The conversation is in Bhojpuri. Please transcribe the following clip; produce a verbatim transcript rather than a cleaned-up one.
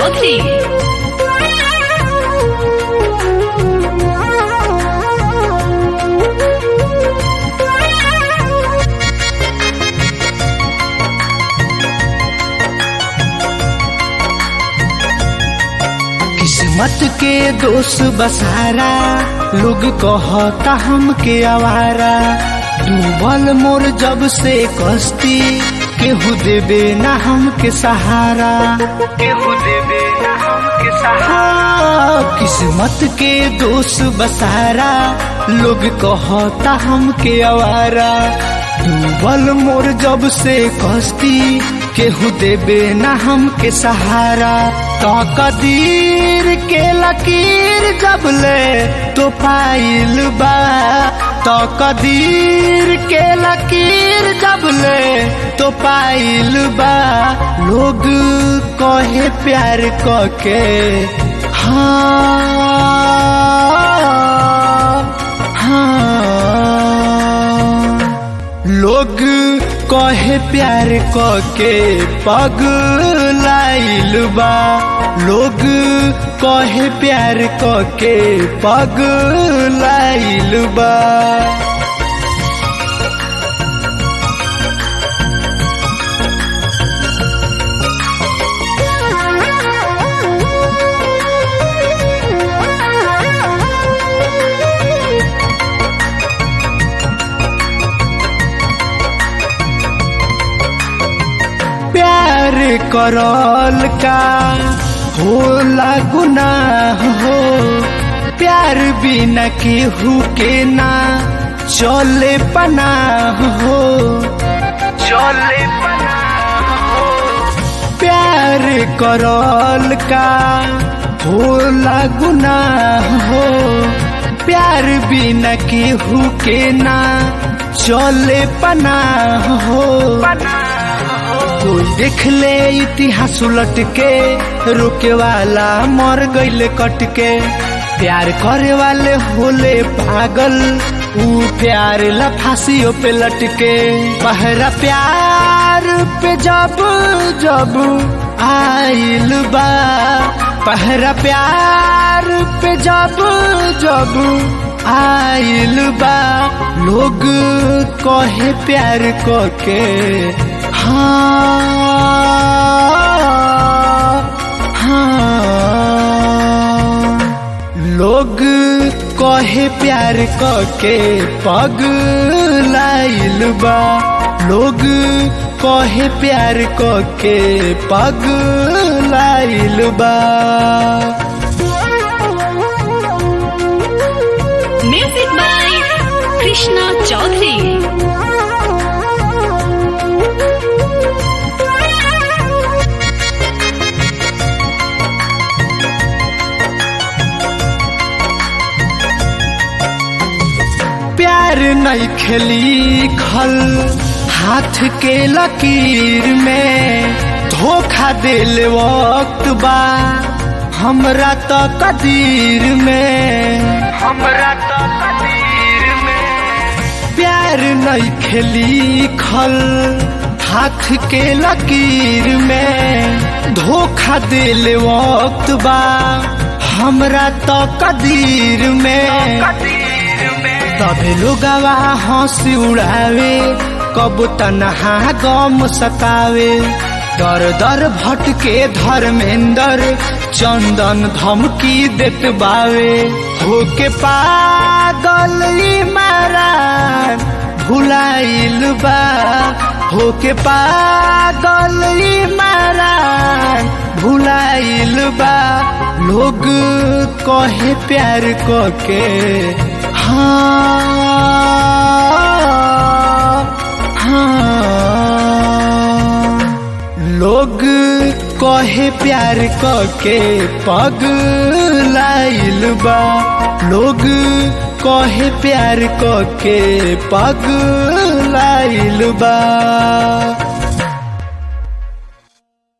चौधरी। किस्मत के दोष बसारा लोग कहता हमके आवारा। डूबल मोर जब से कश्ती केहू देबे ना हमके सहारा, केहू देबे ना हमके सहारा। किस्मत के दोष बसारा लोग कहता हमके आवारा। डूबल मोर जब से कश्ती केहू देबे ना हमके सहारा। तो कदीर के लकीर जब ले तो पाइल बा, तो कदीर के लकीर जब ले तो पाइल बा। लोग कहे प्यार कके हाँ हाँ, लोग कहे प्यार कके पगलाइल बा। लोग कहे प्यार कके पगलाइल बा। प्यार करल का होला गुनाह हो। प्यार बिना केहू के ना चले पनाह हो, चले पनाह हो। प्यार करल का होला गुनाह हो। प्यार बिना केहू के ना चले पनाह हो। कोई देख ले इतिहास उलट के, रोके वाला मर गईले कट के। प्यार करे वाले होले पागल, ऊ प्यार ला फांसियों पे लटके। पहरा प्यार पे जब जब आइल बा, पहरा प्यार पे जब जब आइल बा। लोग कहे प्यार कके हाँ हाँ, लोग कहे प्यार कके पगलाइल बा। लोग कहे प्यार कके पगलाइल बा। Music by Krishna Chaudhary. प्यार नहीं खेली खल हाथ के लकीर में। धोखा दिल वक्त बा हमरा तो कदीर में, हमरा तो कदीर में। प्यार नहीं खेली खल हाथ के लकीर में। धोखा दिल वक्त बा हमरा तो कदीर में। तबे लोगवा हंसी उड़ावे, कब तन्हा गम सतावे। दर दर भटके धर्मेंद्र चंदन धमकी देत बावे। होके पागल इमरान भुलाइल बा, होके पागल इमरान भुलाइल बा। लोग कहे प्यार कके हाँ हाँ, लोग कहे प्यार कके पगलाइल बा। लोग कहे प्यार कके पगलाइल बा।